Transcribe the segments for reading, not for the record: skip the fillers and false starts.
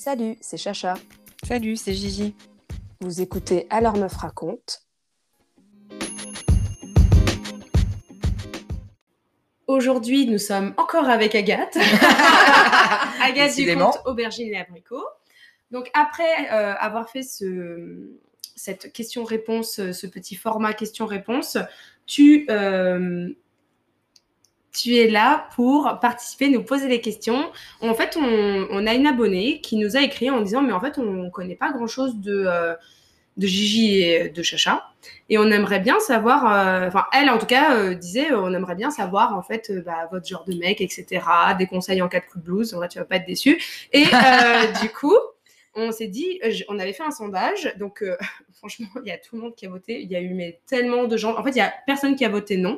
Salut, c'est Chacha. Salut, c'est Gigi. Vous écoutez Alors Meuf raconte. Aujourd'hui, nous sommes encore avec Agathe. Agathe du compte Aubergine et Abricot. Donc après avoir fait cette question-réponse, ce petit format question-réponse, tu es là pour participer, nous poser des questions. En fait, on a une abonnée qui nous a écrit en disant « Mais en fait, on ne connaît pas grand-chose de Gigi et de Chacha. Et on aimerait bien savoir... elle, en tout cas, disait « On aimerait bien savoir, en fait, votre genre de mec, etc. Des conseils en cas de coup de blues. En vrai, tu vas pas être déçu. » Et du coup, on s'est dit... on avait fait un sondage. Donc, franchement, il y a tout le monde qui a voté. Il y a eu tellement de gens... En fait, il y a personne qui a voté non.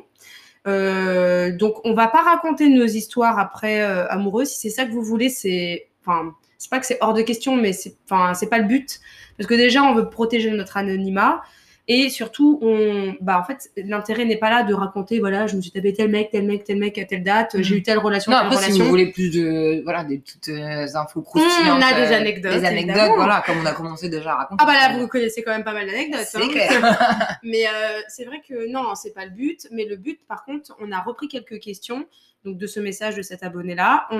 Donc on va pas raconter nos histoires après amoureuses. Si c'est ça que vous voulez, c'est pas que c'est hors de question, mais c'est pas le but, parce que déjà on veut protéger notre anonymat, et surtout en fait l'intérêt n'est pas là de raconter voilà, je me suis tapé tel mec à telle date, j'ai eu telle relation, non, telle après, relation. si vous voulez plus de des petites infos croustillantes, on a des anecdotes, voilà, comme on a commencé déjà à raconter. Ah bah là, vous connaissez quand même pas mal d'anecdotes. C'est clair. Mais c'est vrai que non, c'est pas le but. Mais le but, par contre, on a repris quelques questions donc de ce message de cet abonné-là.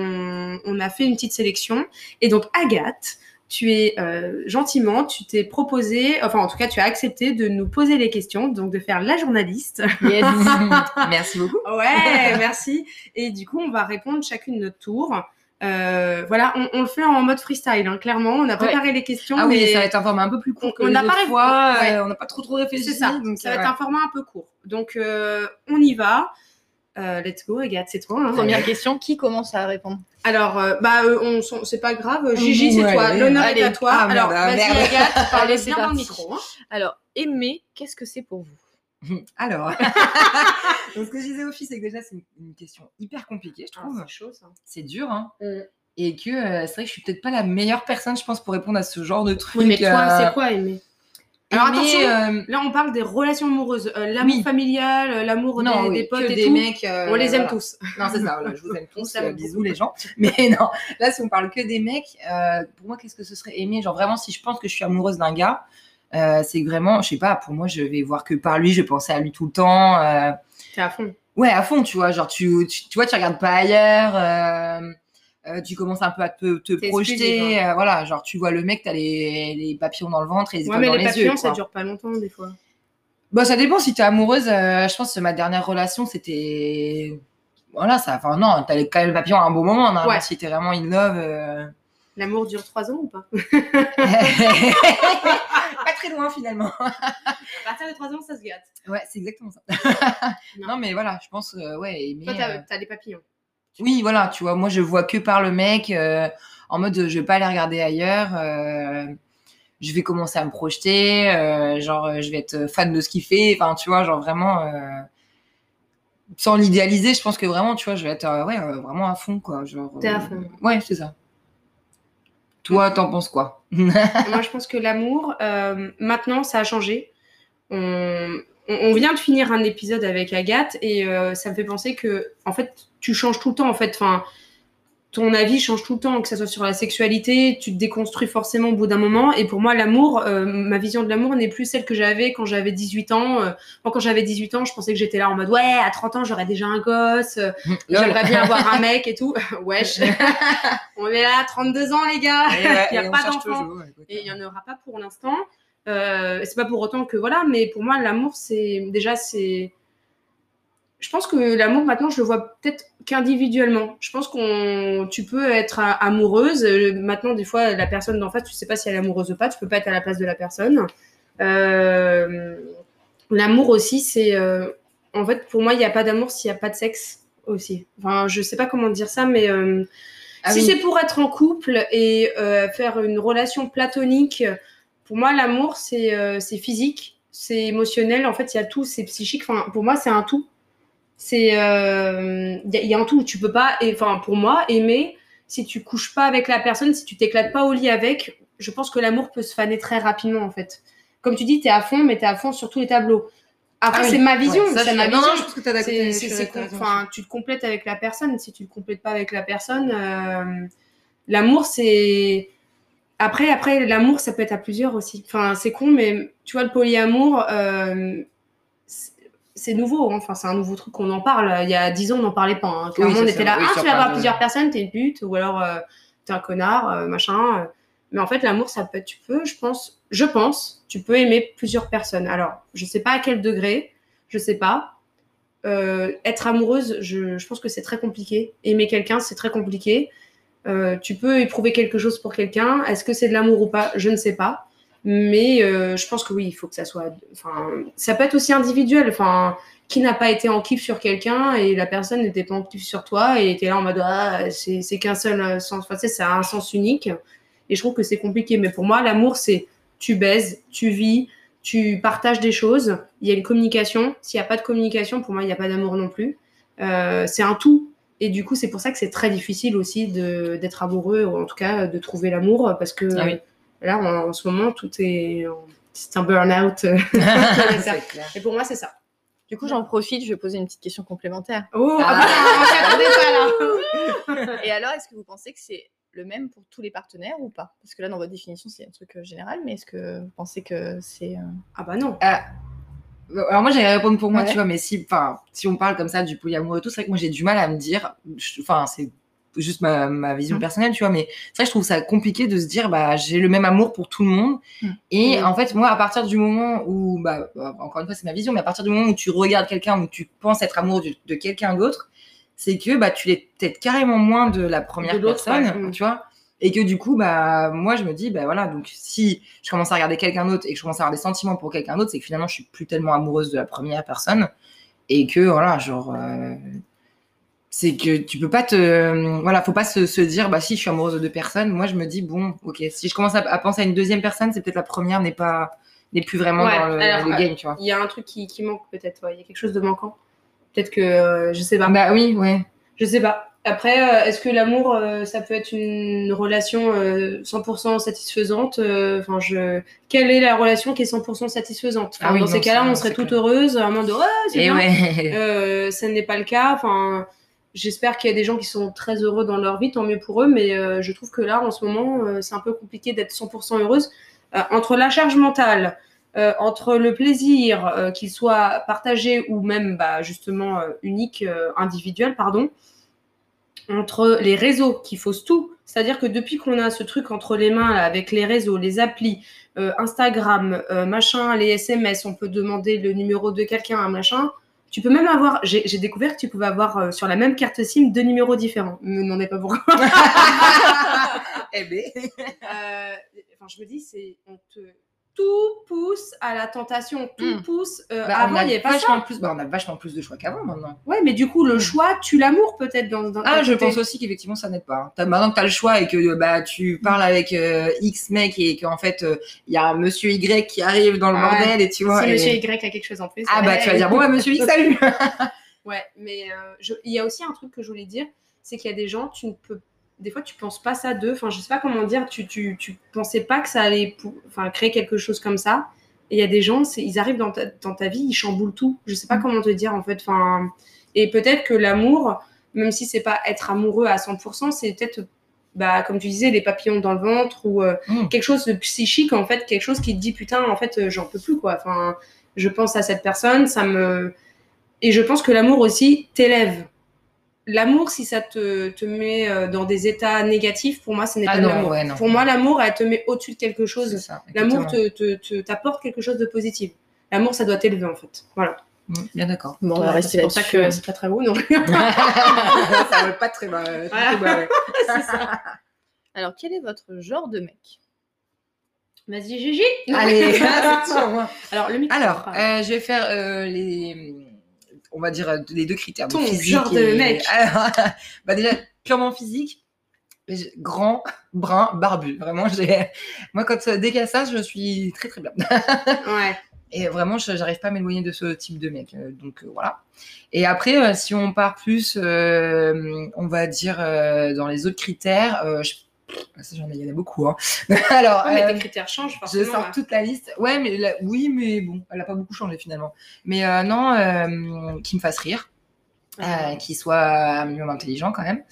On a fait une petite sélection. Et donc, Agathe, tu es gentiment, tu t'es proposé, enfin en tout cas, tu as accepté de nous poser les questions, donc de faire la journaliste. Yes. Merci beaucoup. Ouais, merci. Et du coup, on va répondre chacune notre tour. Voilà, on le fait en mode freestyle, hein, clairement. On a préparé les questions. Ah mais oui, ça va être un format un peu plus court que les autres fois. On n'a pas trop réfléchi. C'est ça. Donc ça va être un format un peu court. Donc on y va. Let's go, Agathe, c'est toi. Hein. Première question, qui commence à répondre? Alors, c'est pas grave. Gigi, c'est toi. L'honneur est à toi. Alors, vas-y, Agathe, parlez bien dans le micro. Hein. Alors, aimer, qu'est-ce que c'est pour vous? Alors, donc ce que je disais aux filles, c'est que déjà, c'est une question hyper compliquée, je trouve. C'est chaud, ça. C'est dur, hein. Et que c'est vrai que je suis peut-être pas la meilleure personne, je pense, pour répondre à ce genre de truc. Oui, mais toi, c'est quoi aimer? Alors attention, là on parle des relations amoureuses, l'amour familial, l'amour des potes et des tout. Mecs, on les aime tous. Non, c'est ça, voilà, je vous aime tous, bisous les gens. Mais non, là si on parle que des mecs, pour moi qu'est-ce que ce serait aimer? Genre vraiment, si je pense que je suis amoureuse d'un gars, c'est vraiment, je sais pas, pour moi je vais voir que par lui, je vais penser à lui tout le temps. T'es à fond. Ouais, à fond, tu vois, genre tu vois, tu regardes pas ailleurs. Tu commences un peu à te projeter, voilà, genre tu vois le mec, t'as les papillons dans le ventre et les étoiles dans les yeux. Ouais, mais les papillons, ça dure pas longtemps des fois. Bah ça dépend si t'es amoureuse. Je pense que ma dernière relation c'était, voilà, ça, enfin non, t'as quand même le papillon à un bon moment, non, si t'es vraiment in love. L'amour dure 3 ans ou pas? Pas très loin finalement. À partir de 3 ans, ça se gâte. Ouais, c'est exactement ça. Non mais voilà, je pense aimer. Toi, t'as des papillons. Oui, voilà, tu vois, moi je vois que par le mec, en mode je vais pas aller regarder ailleurs, je vais commencer à me projeter, je vais être fan de ce qu'il fait, enfin tu vois, genre vraiment, sans l'idéaliser, je pense que vraiment, tu vois, je vais être vraiment à fond, quoi. Genre, t'es à fond. Ouais, c'est ça. Toi, t'en penses quoi? Moi, je pense que l'amour, maintenant, ça a changé. On vient de finir un épisode avec Agathe et ça me fait penser que, en fait, tu changes tout le temps, en fait. Enfin, ton avis change tout le temps, que ça soit sur la sexualité, tu te déconstruis forcément au bout d'un moment. Et pour moi, l'amour, ma vision de l'amour n'est plus celle que j'avais quand j'avais 18 ans. Moi, quand j'avais 18 ans, je pensais que j'étais là en mode, ouais, à 30 ans, j'aurais déjà un gosse, j'aimerais bien avoir un mec et tout. Wesh. On est là à 32 ans, les gars. Il n'y a pas d'enfant. Et il n'y en aura pas pour l'instant. C'est pas pour autant que voilà, mais pour moi l'amour je pense que l'amour maintenant je le vois peut-être qu'individuellement. Je pense tu peux être amoureuse maintenant, des fois la personne d'en face tu sais pas si elle est amoureuse ou pas, tu peux pas être à la place de la personne. L'amour aussi c'est en fait pour moi il y a pas d'amour s'il y a pas de sexe aussi. Enfin je sais pas comment dire ça, mais c'est pour être en couple et faire une relation platonique. Pour moi, l'amour, c'est physique, c'est émotionnel. En fait, il y a tout, c'est psychique. Enfin, pour moi, c'est un tout. Il y a un tout. Tu peux pas, pour moi, aimer, si tu couches pas avec la personne, si tu t'éclates pas au lit avec, je pense que l'amour peut se faner très rapidement, en fait. Comme tu dis, t'es à fond, mais t'es à fond sur tous les tableaux. Après, c'est ma vision. C'est ma vision. Non, je pense que t'as d'accord. Tu te complètes avec la personne. Si tu te complètes pas avec la personne, l'amour, c'est Après, l'amour, ça peut être à plusieurs aussi. Enfin, c'est con, mais tu vois, le polyamour, c'est nouveau. Hein. Enfin, c'est un nouveau truc qu'on en parle. Il y a 10 ans, on n'en parlait pas. Hein. Clairement, Oui, on c'est était ça. là, Oui, ah, sur tu vas plein avoir de... plusieurs personnes, t'es une pute, ou alors t'es un connard, machin. Mais en fait, l'amour, ça peut être, je pense, tu peux aimer plusieurs personnes. Alors, je sais pas à quel degré, je sais pas. Être amoureuse, je pense que c'est très compliqué. Aimer quelqu'un, c'est très compliqué. Tu peux éprouver quelque chose pour quelqu'un. Est-ce que c'est de l'amour ou pas? Je ne sais pas. Mais je pense que oui, il faut que ça soit. Enfin, ça peut être aussi individuel. Enfin, qui n'a pas été en kiff sur quelqu'un et la personne n'était pas en kiff sur toi et était là en mode ah, c'est qu'un seul sens. Enfin, tu sais, ça a un sens unique. Et je trouve que c'est compliqué. Mais pour moi, l'amour, c'est tu baises, tu vis, tu partages des choses. Il y a une communication. S'il n'y a pas de communication, pour moi, il n'y a pas d'amour non plus. C'est un tout. Et du coup, c'est pour ça que c'est très difficile aussi d'être amoureux, ou en tout cas de trouver l'amour, parce que là, en ce moment, c'est un burn-out. C'est clair. Et pour moi, c'est ça. Du coup, j'en profite, je vais poser une petite question complémentaire. Oh, on s'y attendait pas là. Et alors, est-ce que vous pensez que c'est le même pour tous les partenaires ou pas? Parce que là, dans votre définition, c'est un truc général, mais est-ce que vous pensez que c'est... Ah bah non. Alors moi j'allais répondre pour moi, Ouais. tu vois, mais si on parle comme ça du polyamour et tout, c'est vrai que moi j'ai du mal à me dire, enfin c'est juste ma vision personnelle, tu vois, mais c'est vrai que je trouve ça compliqué de se dire bah j'ai le même amour pour tout le monde. Et en fait moi à partir du moment où encore une fois c'est ma vision, mais à partir du moment où tu regardes quelqu'un, où tu penses être amoureux de quelqu'un d'autre, c'est que bah tu l'es peut-être carrément moins de la première De l'autre, personne, ouais. tu vois. Et que du coup, bah, moi, je me dis, bah voilà, donc si je commence à regarder quelqu'un d'autre et que je commence à avoir des sentiments pour quelqu'un d'autre, c'est que finalement, je suis plus tellement amoureuse de la première personne. Et que, voilà, genre, c'est que tu peux pas voilà, faut pas se dire, bah si, je suis amoureuse de deux personnes. Moi, je me dis, bon, ok, si je commence à penser à une deuxième personne, c'est peut-être la première n'est plus vraiment Ouais, dans alors, le game, tu vois. Il y a un truc qui manque peut-être, ouais. Il y a quelque chose de manquant. Peut-être que, je sais pas. Bah oui, ouais. Je sais pas. Après, est-ce que l'amour, ça peut être une relation 100% satisfaisante Enfin, quelle est la relation qui est 100% satisfaisante Ah oui, dans non, ces cas-là, ça, on serait c'est toute clair. heureuse, à un moment de ouais, c'est Et bien. ouais. Ça n'est pas le cas. Enfin, j'espère qu'il y a des gens qui sont très heureux dans leur vie, tant mieux pour eux. Mais je trouve que là, en ce moment, c'est un peu compliqué d'être 100% heureuse. Entre la charge mentale, entre le plaisir, qu'il soit partagé ou même bah, justement unique, individuel, pardon, entre les réseaux qui faussent tout. C'est-à-dire que depuis qu'on a ce truc entre les mains là, avec les réseaux, les applis, Instagram, machin, les SMS, on peut demander le numéro de quelqu'un, un machin. Tu peux même avoir, j'ai découvert que tu pouvais avoir sur la même carte SIM 2 numéros différents. Ne me demandez pas pourquoi. Eh ben. Enfin, je me dis, tout pousse à la tentation, tout pousse. Avant, il n'y avait pas ça. On a vachement plus de choix qu'avant maintenant. Ouais, mais du coup, le choix tue l'amour peut-être dans je pense aussi qu'effectivement ça n'aide pas. Maintenant que t'as le choix et que bah tu parles avec X mec et qu'en fait il y a un monsieur Y qui arrive dans le bordel et tu vois. Si et... monsieur Y a quelque chose en plus. Ah bah tu vas dire bon bah monsieur X salut. Ouais, mais il y a aussi un truc que je voulais dire, c'est qu'il y a des gens, des fois tu penses pas ça d'eux, enfin je sais pas comment dire, tu pensais pas que ça allait créer quelque chose comme ça. Et il y a des gens, ils arrivent dans ta vie, ils chamboulent tout. Je sais pas comment te dire en fait. Enfin, et peut-être que l'amour, même si c'est pas être amoureux à 100%, c'est peut-être, bah, comme tu disais, les papillons dans le ventre ou quelque chose de psychique en fait, quelque chose qui te dit putain, en fait, j'en peux plus quoi. Enfin, je pense à cette personne, et je pense que l'amour aussi t'élève. L'amour, si ça te met dans des états négatifs, pour moi, ce n'est pas de l'amour. Ouais, pour moi, l'amour, elle te met au-dessus de quelque chose. C'est ça, l'amour t'apporte quelque chose de positif. L'amour, ça doit t'élever, en fait. Voilà. Bien d'accord. Bon, on va rester c'est pour ça que c'est pas très beau, non. Ça va pas très bas. Ouais. C'est ça. Alors, quel est votre genre de mec? Vas-y, Gigi. Allez, c'est sûr, moi. Alors, le micro. Alors, je vais faire on va dire les deux critères. Ton physique genre de mec. Alors, bah déjà, purement physique, grand, brun, barbu. Vraiment, moi, dès qu'il y a ça, je suis très très bien. Ouais. Et vraiment, j'arrive pas à m'éloigner de ce type de mec. Donc voilà. Et après, si on part plus, on va dire dans les autres critères, ça, il y en a beaucoup. Hein. Alors, mais tes critères changent forcément. Je sors toute la liste. Ouais, mais oui, mais bon, elle a pas beaucoup changé finalement. Mais non, qui me fasse rire, qui soit un minimum intelligent quand même,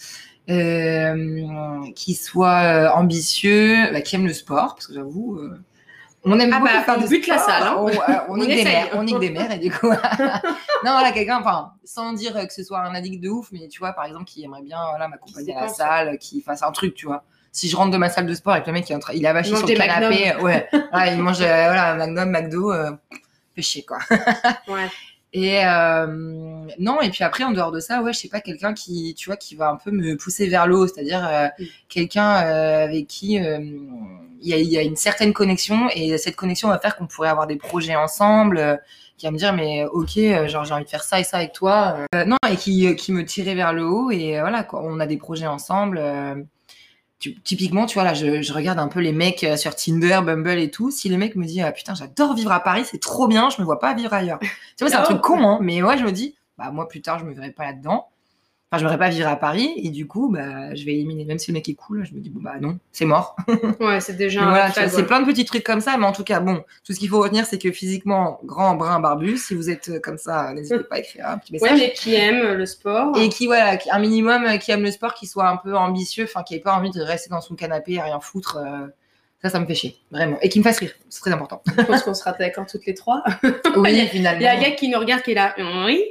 qui soit ambitieux, qui aime le sport, parce que j'avoue, on aime beaucoup faire du bute sport. La salle, hein. On nique des mères, on nique des mères, et du coup, non, voilà, quelqu'un, enfin, sans dire que ce soit un addict de ouf, mais tu vois, par exemple, qui aimerait bien, voilà, m'accompagner à la salle, qui fasse un truc, tu vois. Si je rentre de ma salle de sport avec le mec qui est il est avachi sur le canapé, ouais, voilà, il mange, voilà, Magnum, McDo, fait chier, quoi. Ouais. Et non, et puis après, en dehors de ça, ouais, je sais pas, quelqu'un qui, tu vois, qui va un peu me pousser vers le haut, c'est-à-dire quelqu'un avec qui il y a une certaine connexion, et cette connexion va faire qu'on pourrait avoir des projets ensemble, qui va me dire, mais ok, genre j'ai envie de faire ça et ça avec toi. Non, et qui me tirait vers le haut, et voilà, quoi, on a des projets ensemble. Typiquement, tu vois, là, je regarde un peu les mecs sur Tinder, Bumble et tout. Si le mec me dit, ah, putain, j'adore vivre à Paris, c'est trop bien, je me vois pas vivre ailleurs. Tu vois, c'est un truc con, hein, mais ouais, je me dis, bah, moi, plus tard, je me verrai pas là-dedans. Enfin, je me verrai pas vivre à Paris, et du coup, bah, je vais éliminer. Même si le mec est cool, je me dis, bon, bah, non, c'est mort. Ouais, c'est déjà voilà, c'est plein de petits trucs comme ça, mais en tout cas, bon, tout ce qu'il faut retenir, c'est que physiquement, grand, brun, barbu, si vous êtes comme ça, n'hésitez pas à écrire un petit message. Ouais, mais qui aime le sport. Et qui, voilà, un minimum, qui aime le sport, qui soit un peu ambitieux, enfin, qui ait pas envie de rester dans son canapé à rien foutre. Ça me fait chier, vraiment. Et qui me fasse rire, c'est très important. Je pense qu'on sera d'accord toutes les trois. Oui, finalement. Il y a un gars qui nous regarde qui est là. Oui.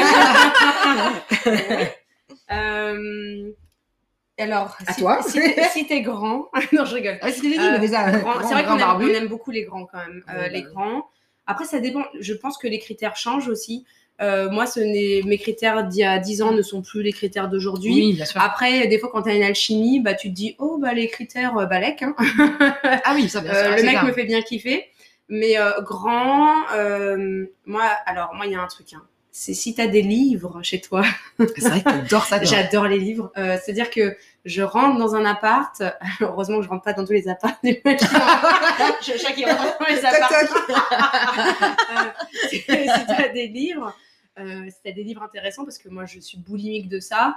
Alors, toi si t'es grand, non, je rigole. Ah, c'est déjà dit, mais déjà. C'est vrai qu'on aime beaucoup les grands quand même. Les grands. Après, ça dépend. Je pense que les critères changent aussi. Moi, mes critères d'il y a 10 ans ne sont plus les critères d'aujourd'hui. Oui, bien sûr. Après, des fois, quand tu as une alchimie, bah, tu te dis, oh, bah, les critères balèques. Hein. Ah oui, ça, bien sûr. Le mec me fait bien kiffer. Mais grand, moi, il y a un truc. Hein. C'est si tu as des livres chez toi. C'est vrai que t'adores ça. J'adore les livres. C'est-à-dire que je rentre dans un appart. Heureusement que je rentre pas dans tous les apparts. Chacun rentre dans les apparts. Si tu as des livres, si tu as des livres intéressants, parce que moi, je suis boulimique de ça.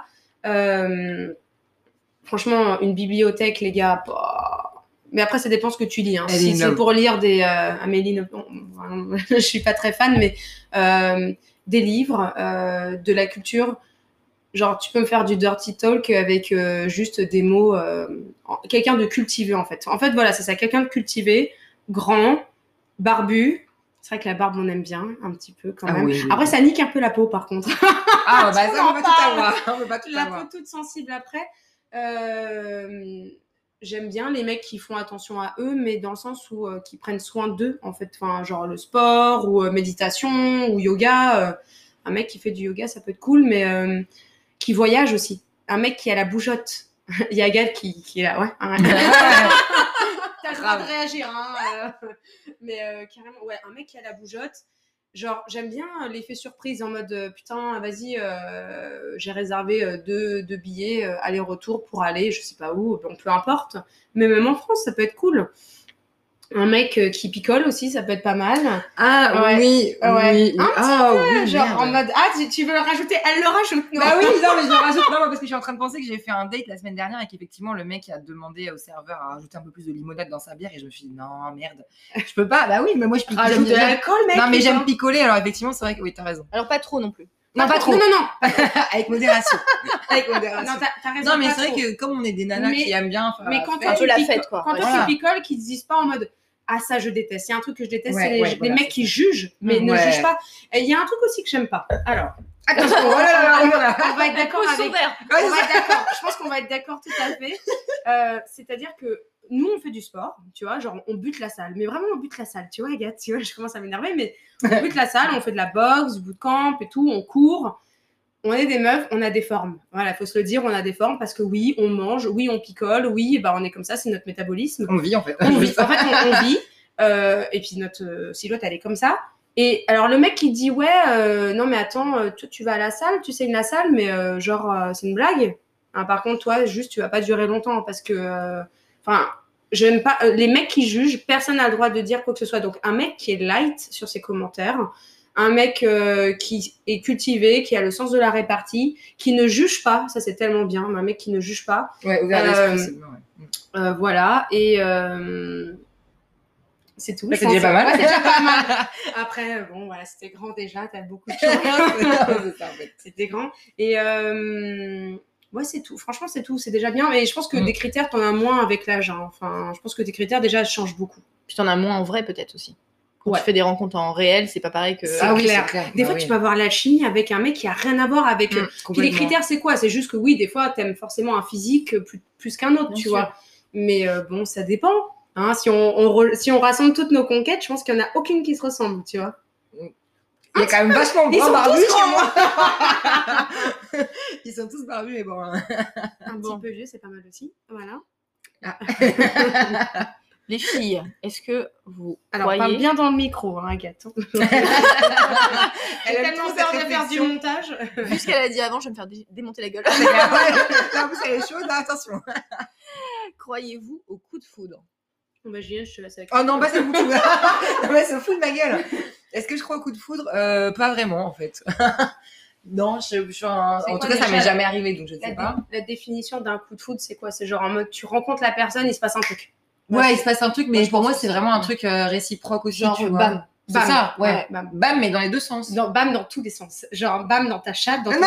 Franchement, une bibliothèque, les gars... Mais après, ça dépend ce que tu lis. Hein. Si c'est pour lire des... Amélie, je suis pas très fan, mais des livres, de la culture... Genre, tu peux me faire du dirty talk avec juste des mots... quelqu'un de cultivé, en fait. En fait, voilà, c'est ça. Quelqu'un de cultivé, grand, barbu. C'est vrai que la barbe, on aime bien, un petit peu, quand même. Oui, après, ça nique un peu la peau, par contre. Ah, bah ça, on va tout avoir. On peut pas tout avoir. La peau toute sensible après. J'aime bien les mecs qui font attention à eux, mais dans le sens où qui prennent soin d'eux, en fait. Enfin, genre le sport, ou méditation, ou yoga. Un mec qui fait du yoga, ça peut être cool, mais... qui voyage aussi. Un mec qui a la bougeotte. Il y a Agathe qui est là, ouais. T'as le droit de réagir, hein. Mais carrément, ouais, un mec qui a la bougeotte. Genre, j'aime bien l'effet surprise en mode, putain, vas-y, j'ai réservé deux billets aller-retour pour aller, je sais pas où, bon, peu importe. Mais même en France, ça peut être cool. Un mec qui picole aussi, ça peut être pas mal. Ah ouais. Oui, oui. Oui, genre merde. En mode tu veux le rajouter, elle le rajoute. Non. Bah oui, non mais je le rajoute non parce que je suis en train de penser que j'ai fait un date la semaine dernière et qu'effectivement le mec a demandé au serveur à rajouter un peu plus de limonade dans sa bière et je me suis dit non merde, je peux pas. Bah oui, mais moi je picole. Rajoute de l'alcool, mec. Non mais j'aime picoler, alors effectivement c'est vrai que oui t'as raison. Alors pas trop non plus. Non, pas trop. Non. Avec modération. Avec modération. Non, t'as raison. Non, mais c'est vrai que comme on est des nanas qui aiment bien. Mais quand un peu la fête, quoi. Quand toi tu picoles, qu'ils te disent pas en mode ah, ça je déteste. Il y a un truc que je déteste, c'est les mecs qui jugent, mais ne jugent pas. Et il y a un truc aussi que j'aime pas. Alors, attention, on va être d'accord avec. On va être d'accord. Je pense qu'on va être d'accord tout à fait. C'est-à-dire que nous, on fait du sport, tu vois, genre on bute la salle. Mais vraiment, on bute la salle, tu vois, Agathe, tu vois, je commence à m'énerver, mais on bute la salle, on fait de la boxe, du bootcamp et tout, on court. On est des meufs, on a des formes. Voilà, il faut se le dire, on a des formes parce que oui, on mange, oui, on picole, oui, bah, on est comme ça, c'est notre métabolisme. On vit en fait. On vit. En fait, on vit. Et puis notre silhouette, elle est comme ça. Et alors, le mec qui dit, ouais, non, mais attends, tu vas à la salle, tu saignes la salle, mais c'est une blague. Hein, par contre, toi, juste, tu vas pas durer longtemps parce que, j'aime pas les mecs qui jugent, personne n'a le droit de dire quoi que ce soit. Donc, un mec qui est light sur ses commentaires, un mec qui est cultivé, qui a le sens de la répartie, qui ne juge pas, ça c'est tellement bien, un mec qui ne juge pas. Ouais, ouvert d'esprit, c'est bien, ouais. Voilà, et c'est tout. C'est déjà pas mal. Ouais, c'est déjà pas mal. Après, bon, voilà, c'était grand déjà, t'as beaucoup de chance. C'est ça, en fait. C'était grand. Et Ouais, c'est tout. Franchement, c'est tout. C'est déjà bien. Et je pense que des critères, t'en as moins avec l'âge. Hein. Enfin, je pense que tes critères, déjà, changent beaucoup. Puis t'en as moins en vrai, peut-être aussi. Quand Ouais. tu fais des rencontres en réel, c'est pas pareil que. C'est clair. Des fois, tu peux avoir la chimie avec un mec qui a rien à voir avec. Puis les critères, c'est quoi? C'est juste que oui, des fois, t'aimes forcément un physique plus qu'un autre, tu vois. Mais bon, ça dépend. Hein, si on rassemble toutes nos conquêtes, je pense qu'il y en a aucune qui se ressemble, tu vois. Il y a quand même vachement Ils sont barbus tous chez moi. Ils sont tous barbus, mais bon. Un petit peu vieux, c'est pas mal aussi. Voilà. Les filles, est-ce que vous Alors, croyez... parle bien dans le micro, hein, Agathe. J'ai tellement peur de faire du montage. Vu ce qu'elle a dit avant, je vais me faire démonter la gueule. Là, vous savez chaud, attention. Croyez-vous au coup de foudre? Bah, Julien, je te laisse avec Oh non, bah c'est beaucoup. Non, mais se fout de ma gueule. Est-ce que je crois au coup de foudre? Pas vraiment, en fait. Non, en tout cas, ça m'est jamais arrivé, donc je sais pas. La définition d'un coup de foudre, c'est quoi? C'est genre en mode, tu rencontres la personne, il se passe un truc. Ouais, il se passe un truc, mais pour moi, c'est vraiment un truc réciproque aussi, genre, tu vois. bam. C'est ça, ouais. Bam. Bam, mais dans les deux sens. Bam dans tous les sens. Genre, bam dans ta chatte, dans ton Non.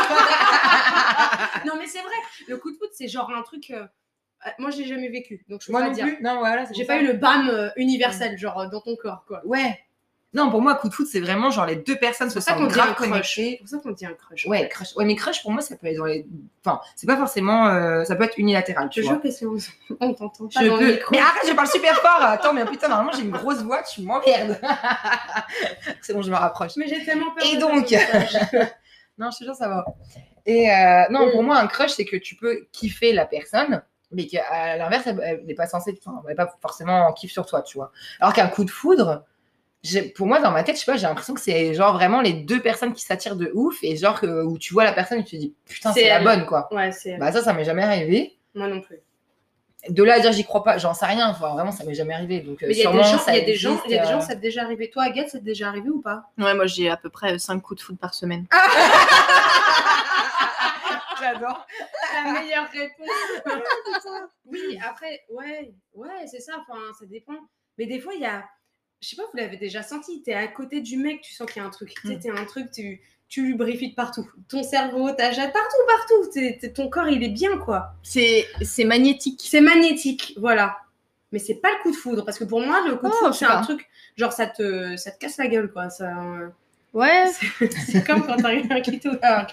Non, mais c'est vrai. Le coup de foudre, c'est genre un truc... moi, je l'ai jamais vécu, donc je peux moi pas non dire. plus. Non, voilà, J'ai pas eu le bam universel, genre dans ton corps, quoi. Ouais. Non, pour moi, coup de foudre, c'est vraiment genre les deux personnes se sentent grave connectées. C'est pour ça qu'on dit un crush. Ouais, crush. Ouais, mais crush, pour moi, ça peut être dans les... Enfin, c'est pas forcément... ça peut être unilatéral, tu vois. Je jure que on t'entend pas dans le micro. Mais arrête, je parle super fort. Attends, mais putain, normalement, j'ai une grosse voix, tu m'emmerdes. C'est bon, je me rapproche. Mais j'ai tellement peur. Et donc... Non, je te jure, ça va. Et non, pour moi, un crush, c'est que tu peux kiffer la personne, mais qu'à l'inverse, elle n'est pas censée... Enfin, elle n'est pas forcément en kiff sur toi, tu vois. Alors qu'un coup de foudre... Pour moi, dans ma tête, je sais pas, j'ai l'impression que c'est genre vraiment les deux personnes qui s'attirent de ouf et genre où tu vois la personne et tu te dis putain, c'est la bonne, quoi. Ouais, c'est bah ça m'est jamais arrivé. Moi non plus. De là à dire j'y crois pas, j'en sais rien, enfin, vraiment ça m'est jamais arrivé. Donc mais il y a des gens, ça t'est déjà arrivé. Toi, Agathe, ça t'est déjà arrivé ou pas? Ouais, moi j'ai à peu près 5 coups de foudre par semaine. J'adore. La meilleure réponse. Oui, après, ouais, c'est ça, enfin, ça dépend. Mais des fois, il y a... Je sais pas, vous l'avez déjà senti, t'es à côté du mec, tu sens qu'il y a un truc, t'es un truc, tu lubrifies de partout. Ton cerveau, ta chatte, partout. Ton corps, il est bien, quoi. C'est magnétique. C'est magnétique, voilà. Mais c'est pas le coup de foudre, parce que pour moi, le coup de foudre, c'est un truc, genre, ça te casse la gueule, quoi. Ça... Ouais. C'est comme quand t'arrives un keto.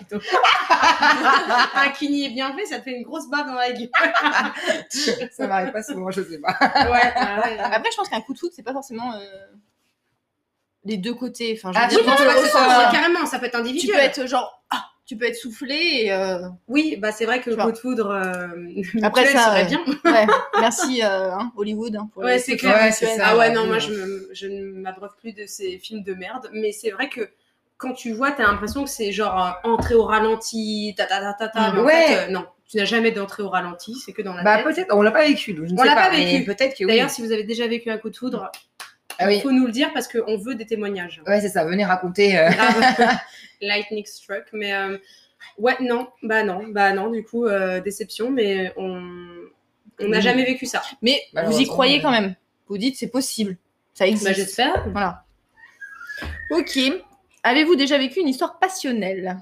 Un kini est bien fait, ça te fait une grosse bave dans la gueule. Ça m'arrive pas souvent, je sais pas. Ouais. Après, je pense qu'un coup de foudre, c'est pas forcément les deux côtés. Enfin, je pense pas que ce soit carrément, ça peut être individuel. Tu peux être genre, tu peux être soufflé et. Oui, bah c'est vrai que le coup de foudre. Après ça serait bien. Ouais. Merci Hollywood pour ouais, c'est clair. Ouais, c'est ça, ah ouais, non, moi je ne m'abreuve plus de ces films de merde, mais c'est vrai que quand tu vois, t'as l'impression que c'est genre entrée au ralenti, mais en fait, non, tu n'as jamais d'entrée au ralenti, c'est que dans la tête. Bah peut-être, on l'a pas vécu, donc je ne sais pas. Mais peut-être que oui. D'ailleurs, si vous avez déjà vécu un coup de foudre, il faut nous le dire parce qu'on veut des témoignages. Ouais, c'est ça, venez raconter. Lightning struck, mais ouais, non, du coup, déception, mais on n'a jamais vécu ça. Mais vous y croyez quand même. Vous dites c'est possible, ça existe. Bah, j'espère. Voilà. Ok. Avez-vous déjà vécu une histoire passionnelle?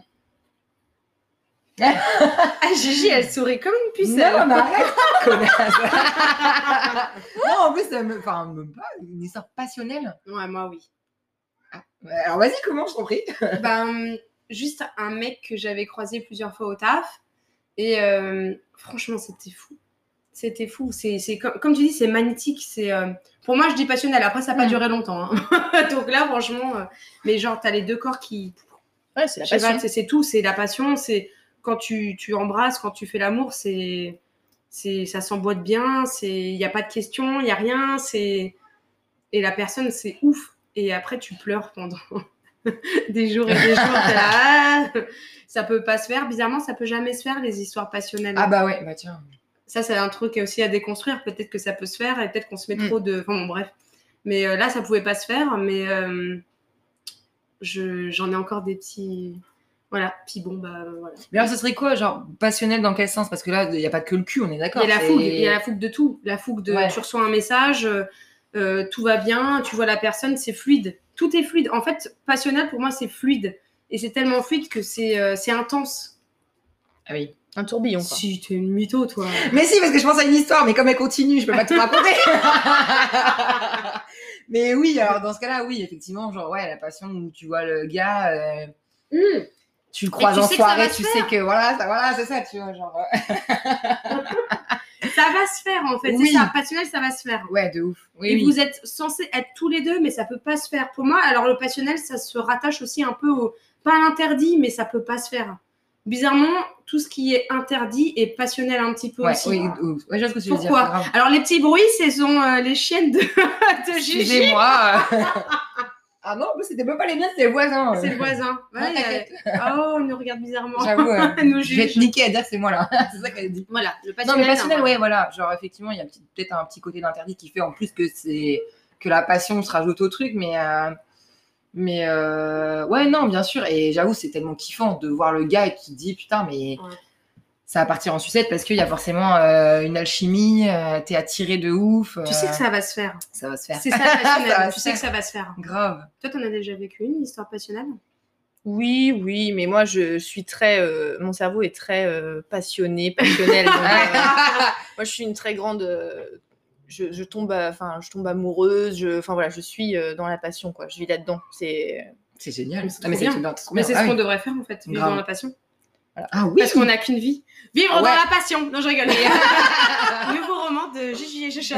Gigi, elle sourit comme une pucelle. Non, mais arrête, connasse. Non, en plus, même pas une histoire passionnelle. Ouais, moi, oui. Alors, vas-y, comment, je t'en prie. Juste un mec que j'avais croisé plusieurs fois au taf. Et franchement, c'était fou. C'était fou. C'est comme tu dis, c'est magnétique. Pour moi, je dis passionnel. Après, ça n'a pas duré longtemps. Hein. Donc là, franchement, mais genre, t'as les deux corps qui... Ouais, c'est la passion. C'est tout. C'est la passion. C'est quand tu embrasses, quand tu fais l'amour, ça s'emboîte bien. Il n'y a pas de questions, il n'y a rien. Et la personne, c'est ouf. Et après, tu pleures pendant des jours et des jours. Ça peut pas se faire. Bizarrement, ça peut jamais se faire, les histoires passionnelles. Ah bah ouais, bah tiens. Ça, c'est un truc aussi à déconstruire. Peut-être que ça peut se faire et peut-être qu'on se met trop de... Enfin bon, bref. Mais là, ça pouvait pas se faire. Mais j'en ai encore des petits... Voilà. Puis bon, bah voilà. Mais alors, ce serait quoi, genre, passionnel dans quel sens? Parce que là, il n'y a pas que le cul, on est d'accord. Il y a la fougue de tout. La fougue de... Tu reçois un message, tout va bien, tu vois la personne, c'est fluide. Tout est fluide. En fait, passionnel, pour moi, c'est fluide. Et c'est tellement fluide que c'est intense. Ah oui. Un tourbillon, quoi. Si, t'es une mytho, toi. Mais si, parce que je pense à une histoire, mais comme elle continue, je peux pas tout raconter. Mais oui, alors dans ce cas-là, oui, effectivement, genre, ouais, la passion où tu vois le gars, tu le croises en soirée, tu sais que voilà, c'est ça, tu vois, genre. Ça va se faire, en fait. Oui. C'est ça, passionnel, ça va se faire. Ouais, de ouf. Oui, Et oui. vous êtes censés être tous les deux, mais ça peut pas se faire. Pour moi, alors le passionnel, ça se rattache aussi un peu au... Pas à l'interdit, mais ça peut pas se faire. Bizarrement, tout ce qui est interdit est passionnel un petit peu Ouais, aussi. oui, ouf. Ouais, je vois ce que tu veux dire. Pourquoi Grave. Alors, les petits bruits, ce sont les chiennes de Gigi. Excusez-moi. Ah non, en plus, c'était même pas les miens, c'était les voisins. C'est le voisin. Non, Ouais, t'inquiète. Oh, on nous regarde bizarrement. J'avoue, Elle nous je vais juge. te niquer à dire que c'est moi là. C'est ça qu'elle dit. Voilà, le Non, passionnel. mais passionnel, hein, ouais, voilà. Genre, effectivement, il y a peut-être un petit côté d'interdit qui fait en plus que la passion se rajoute au truc, mais ouais, non, bien sûr. Et j'avoue, c'est tellement kiffant de voir le gars et tu te dis, putain, mais Ouais. ça va partir en sucette parce qu'il y a forcément une alchimie, t'es attiré de ouf. Tu sais que ça va se faire. Ça va se faire. C'est ça le passionnel. Ça va Tu se sais faire. que ça va se faire. Grave. Toi, t'en as déjà vécu une histoire passionnelle? Oui, mais moi, je suis très... mon cerveau est très passionnel. Donc, moi, je suis une très grande... je tombe amoureuse. Enfin, voilà, je suis dans la passion, quoi. Je vis là-dedans. C'est génial. C'est trop bien. trop Mais bien. c'est Ah ce qu'on oui. devrait faire, en fait. Vivre Grave. dans la passion. Ah oui. Parce qu'on n'a qu'une vie. Vivre Ah ouais. dans la passion. Non, je rigole. Nouveau roman de Gigi et Chacha.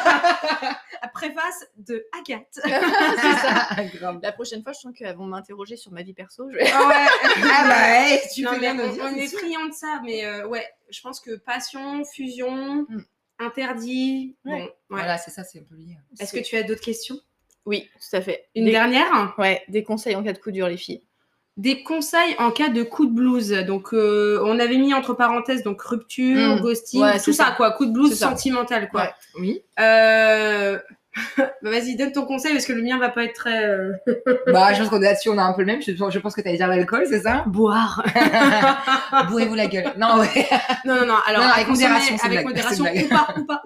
Préface de Agathe. c'est ça. Grave. La prochaine fois, je sens qu'elles vont m'interroger sur ma vie perso. Ah ouais. Ah bah, hey, tu Non, fais mais bien de le dire. on c'est est sûr. friands de ça, mais ouais, je pense que passion, fusion, Mm. interdit. Ouais. Bon, ouais. Voilà, c'est ça, c'est un peu lié. Est-ce que tu as d'autres questions? Oui, tout à fait. Une dernière? Ouais, des conseils en cas de coup dur, les filles. Des conseils en cas de coup de blues. Donc, on avait mis entre parenthèses donc rupture, ghosting, Ouais, tout c'est ça, ça. quoi. Coup de blues C'est ça. sentimental, quoi. Ouais. Oui. Bah, vas-y, donne ton conseil parce que le mien va pas être très. Bah, je pense qu'on est là-dessus, on a un peu le même. Je pense que t'allais dire l'alcool, c'est ça? Boire. Bourrez-vous la gueule. Non, ouais. Non. Alors, Non, à avec consommer modération, c'est une avec blague, modération, c'est une ou pas.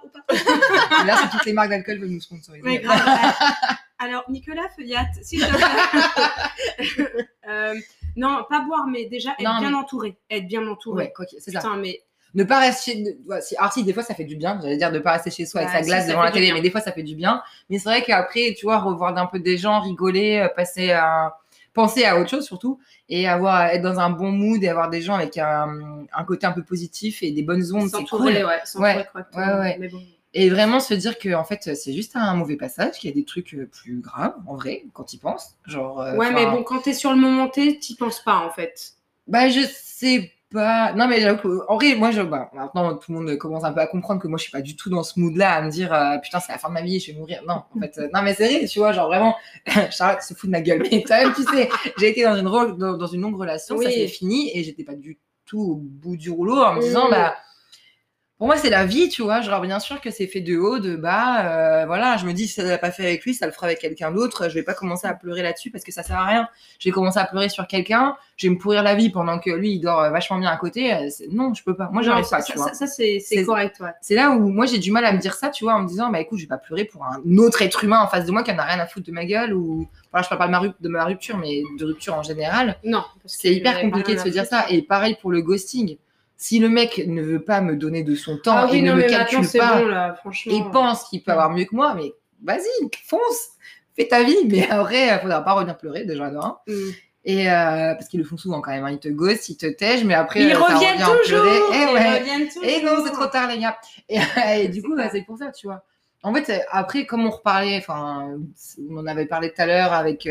Là, si toutes les marques d'alcool veulent nous sponsoriser. Ouais, grave. Alors, Nicolas Feuillat, s'il te plaît. Non, pas boire, mais déjà être Non, bien mais- entouré. Être bien entouré. Ouais, quoi qu'il- c'est ça. Putain, mais Ne pas rester. Ouais, alors, si, des fois, ça fait du bien. J'allais dire de pas rester chez soi avec Bah, sa glace si, ça devant la fait du télé, bien. mais des fois, ça fait du bien. Mais c'est vrai qu'après, tu vois, revoir d'un peu des gens, rigoler, passer à. Penser à autre chose surtout et être dans un bon mood et avoir des gens avec un côté un peu positif et des bonnes ondes, c'est cool. s'entourer, ouais. S'entourer Ouais, correctement. ouais. Mais bon. Et vraiment se dire que en fait c'est juste un mauvais passage, qu'il y a des trucs plus graves en vrai quand ils pensent. Genre. Ouais, mais bon, quand t'es sur le moment T, t'y penses pas, en fait. Bah je sais pas. Non mais j'avoue que, en vrai moi maintenant tout le monde commence un peu à comprendre que moi je suis pas du tout dans ce mood-là à me dire putain c'est la fin de ma vie je vais mourir. Non en fait non mais c'est vrai tu vois genre vraiment Charlotte se fout de ma gueule mais quand même tu sais j'ai été dans une longue relation ça Oui. s'est fini et j'étais pas du tout au bout du rouleau en me disant Mm. bah pour moi, c'est la vie, tu vois. Genre, bien sûr que c'est fait de haut, de bas. Voilà, je me dis, si ça ne l'a pas fait avec lui, ça le fera avec quelqu'un d'autre. Je vais pas commencer à pleurer là-dessus parce que ça sert à rien. Je vais commencer à pleurer sur quelqu'un. Je vais me pourrir la vie pendant que lui, il dort vachement bien à côté. Non, je peux pas. Moi, j'arrive Non, pas, ça, tu vois. Ça, c'est C'est- correct, ouais. C'est là où moi, j'ai du mal à me dire ça, tu vois, en me disant, bah écoute, je vais pas pleurer pour un autre être humain en face de moi qui en a rien à foutre de ma gueule ou. Voilà, je parle pas de ma rupture, mais de rupture en général. Non. parce C'est que hyper j'avais pas compliqué de rien se à dire foutre. ça. Et pareil pour le ghosting. Si le mec ne veut pas me donner de son temps Ah oui, et ne non, me mais calcule maintenant, c'est pas bon, là, franchement. et pense qu'il peut avoir mieux que moi, mais vas-y, fonce, fais ta vie. Mais après, il faudra pas revenir pleurer déjà de un. Mm. Et parce qu'ils le font souvent quand même. Hein. Ils te ghostent, ils te tègent, mais après, Ils ça reviennent revient en toujours. pleurer. Ils Ouais. reviennent toujours. Et non, c'est trop tard, les gars. Et du coup, clair. c'est pour ça, tu vois. En fait, après, comme on reparlait, enfin, on en avait parlé tout à l'heure avec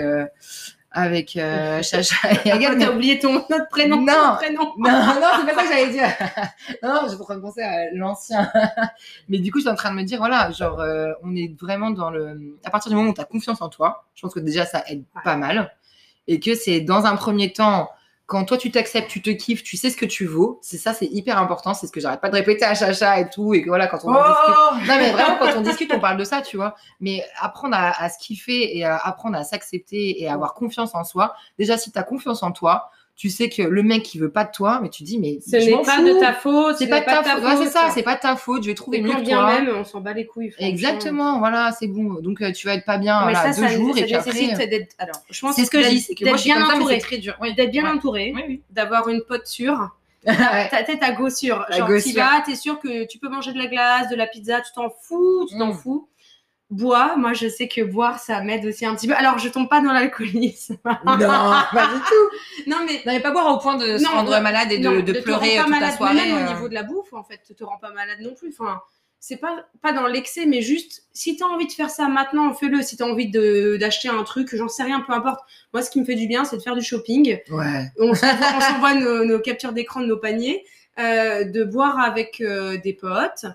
Chacha et Agathe. Ah, t'as oublié notre prénom. Non. ton prénom. Non, c'est pas ça que j'allais dire. Non, j'étais en train de penser à l'ancien. Mais du coup, j'étais en train de me dire, voilà, genre, on est vraiment dans le. À partir du moment où tu as confiance en toi, je pense que déjà, ça aide Ouais. pas mal. Et que c'est dans un premier temps, quand toi, tu t'acceptes, tu te kiffes, tu sais ce que tu vaux. C'est ça, c'est hyper important. C'est ce que j'arrête pas de répéter à Chacha et tout. Et que voilà, quand on en discute. Non, mais vraiment, quand on discute, on parle de ça, tu vois. Mais apprendre à se kiffer et apprendre à s'accepter et à avoir confiance en soi. Déjà, si tu as confiance en toi, tu sais que le mec qui veut pas de toi, mais tu dis, mais Ce je n'est m'en pas fous. de ta faute. C'est ce pas n'est de ta faute. Ouais, c'est ça, c'est pas de ta faute. Je vais trouver Et mieux quand que bien toi. même, on s'en bat les couilles. franchement. Exactement, voilà, c'est bon. Donc, tu vas être pas bien Mais voilà, ça, 2 jours ça et puis nécessite après. d'être. Alors, je pense C'est ce que je dis, c'est que moi, d'être je suis bien comme ça, mais entouré. c'est très dur. Oui, D'être bien ouais. entouré, Oui, oui. d'avoir une pote sûre. Ouais. ta tête à gossure. La Genre, gossure. tu vas, t'es sûr que tu peux manger de la glace, de la pizza, tu t'en fous, fous. Bois, moi je sais que boire ça m'aide aussi un petit peu. Alors je tombe pas dans l'alcoolisme. Non, pas du tout. Non mais Non, mais pas boire au point de se rendre malade et de te pleurer rend pas toute malade, la soirée. mais même au niveau de la bouffe en fait, te rend pas malade non plus. Enfin, c'est pas dans l'excès, mais juste si t'as envie de faire ça maintenant, fais-le. Si t'as envie d'acheter un truc, j'en sais rien, peu importe. Moi, ce qui me fait du bien, c'est de faire du shopping. Ouais. On s'envoie nos captures d'écran de nos paniers, de boire avec des potes.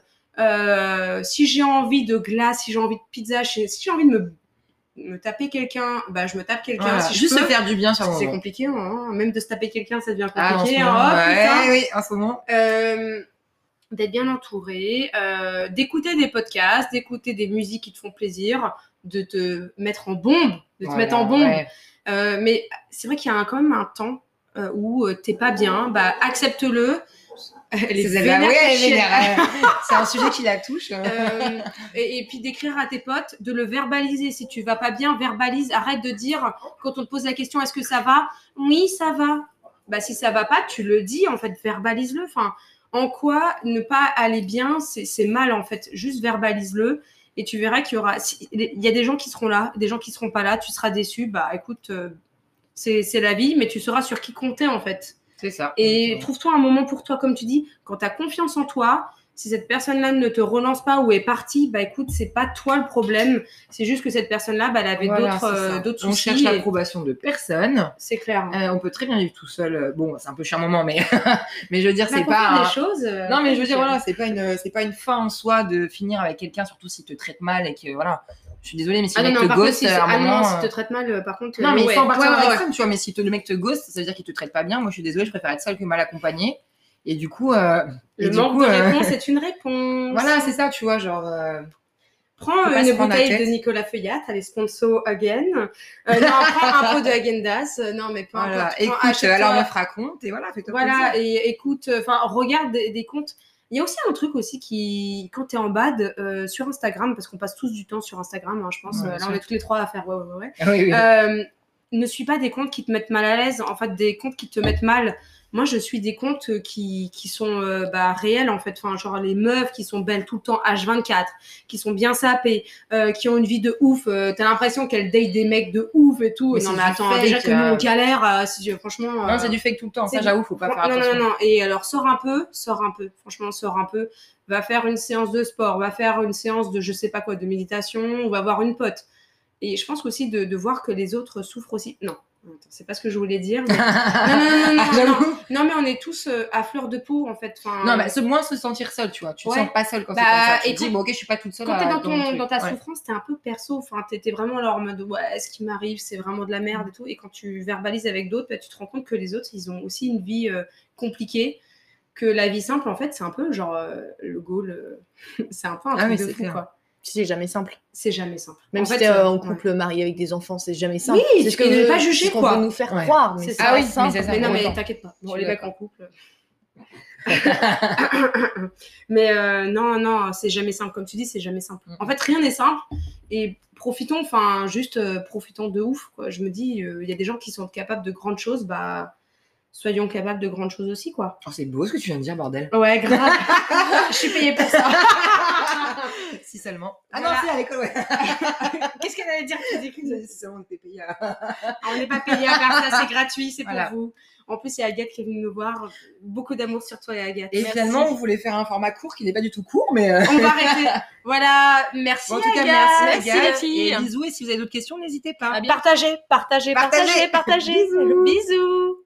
Si j'ai envie de glace, si j'ai envie de pizza, si j'ai envie de me taper quelqu'un, bah je me tape quelqu'un. Voilà. Si juste je peux, se faire du bien sur le c'est moment. compliqué, hein. Même de se taper quelqu'un, ça devient Ah, en ce compliqué. moment, Oh, putain. oui, en ce moment. D'être bien entouré, d'écouter des podcasts, d'écouter des musiques qui te font plaisir, de te mettre en bombe, mettre en bombe. Ouais. Mais c'est vrai qu'il y a quand même un temps où t'es pas bien, bah accepte-le. Elle est vénère, oui, elle est chienne. vénère. C'est un sujet qui la touche. Et puis d'écrire à tes potes, de le verbaliser. Si tu vas pas bien, verbalise. Arrête de dire, quand on te pose la question, est-ce que ça va ? Oui, ça va. Bah si ça va pas, tu le dis, en fait, verbalise-le. Enfin, en quoi ne pas aller bien, c'est mal, en fait. Juste verbalise-le. Et tu verras qu'il y aura... Il y a des gens qui seront là, des gens qui seront pas là. Tu seras déçu. Bah écoute, c'est la vie, mais tu sauras sur qui compter, en fait. C'est ça. Et trouve-toi un moment pour toi, comme tu dis, quand tu as confiance en toi. Si cette personne-là ne te relance pas ou est partie, bah écoute, c'est pas toi le problème. C'est juste que cette personne-là, bah, elle avait d'autres soucis. On cherche l'approbation de personne. C'est clair. On peut très bien vivre tout seul. Bon, c'est un peu chiant un moment, mais mais je veux dire, bah, c'est pas des choses. Non, mais je veux dire, voilà, c'est pas une fin en soi de finir avec quelqu'un, surtout s'il te traite mal et que voilà. Je suis désolée, mais si le mec te ghost, à un moment... non, s'il te traite mal, par contre... Non, mais il faut en partir dans l'extrême, tu vois. Mais si le mec te ghost, ça veut dire qu'il te traite pas bien. Moi, je suis désolée, je préfère être seule que mal accompagnée. Et du coup... le manque de réponse est une réponse. Voilà, c'est ça, tu vois, genre... Prends une bouteille de Nicolas Feuillat, allez, sponsor again. Non, prends un pot de Häagen-Dazs. Non, mais peu importe. Voilà, écoute, alors meuf raconte, et voilà, fais-toi plaisir. Voilà, et écoute, enfin, regarde des comptes. Il y a aussi un truc aussi qui, quand t'es en bad sur Instagram, parce qu'on passe tous du temps sur Instagram, hein, je pense. Là, on est toutes les trois à faire ouais. Oui. Ne suis pas des comptes qui te mettent mal à l'aise. En fait, des comptes qui te mettent mal. Moi, je suis des comptes qui sont réels, en fait. Enfin, genre les meufs qui sont belles tout le temps, H24, qui sont bien sapées, qui ont une vie de ouf. T'as l'impression qu'elles datent des mecs de ouf et tout. Mais non, mais attends, déjà que nous, on galère. Franchement... non, c'est du fake tout le temps. Ça, j'avoue, faut pas faire attention. Non. Et alors, sors un peu. Franchement, sors un peu. Va faire une séance de sport. Va faire une séance de je sais pas quoi, de méditation. On va voir une pote. Et je pense aussi de voir que les autres souffrent aussi. Non. C'est pas ce que je voulais dire. Mais... non, mais on est tous à fleur de peau, en fait. Enfin, non, mais moins se sentir seul, tu vois. Tu te sens pas seul quand c'est comme ça. Tu te dis, bon, ok, je suis pas toute seule. Quand t'es dans ta souffrance, t'es un peu perso. Enfin, t'es vraiment là en mode, ouais, ce qui m'arrive, c'est vraiment de la merde et tout. Et quand tu verbalises avec d'autres, bah, tu te rends compte que les autres, ils ont aussi une vie compliquée. Que la vie simple, en fait, c'est un peu genre le goal. C'est un peu un truc de fou, quoi. C'est jamais simple. C'est jamais simple. Même si t'es en couple marié avec des enfants, c'est jamais simple. Oui, c'est ce que ne pas juger, quoi. quoi. Veut nous faire croire. Mais c'est oui, simple. mais non, mais t'inquiète pas. Bon, les mecs en couple. Mais non, c'est jamais simple. Comme tu dis, c'est jamais simple. En fait, rien n'est simple. Et profitons de ouf, quoi. Je me dis, il y a des gens qui sont capables de grandes choses, bah... soyons capables de grandes choses aussi, quoi. Oh, c'est beau ce que tu viens de dire, bordel. Ouais, grave. Je suis payée pour ça. Si seulement. Voilà. Non, c'est à l'école, ouais. Qu'est-ce qu'elle allait dire? Si seulement on était payé on n'est pas payé à faire ça, c'est gratuit, c'est pour vous. En plus, il y a Agathe qui est venue nous voir. Beaucoup d'amour sur toi, Agathe. Et merci. Finalement, on voulait faire un format court qui n'est pas du tout court, mais... On va arrêter. Voilà, merci, bon, en tout cas, Agathe. merci Agathe. Les filles. Et bisous, et si vous avez d'autres questions, n'hésitez pas. Partagez. Bisous. Bisous.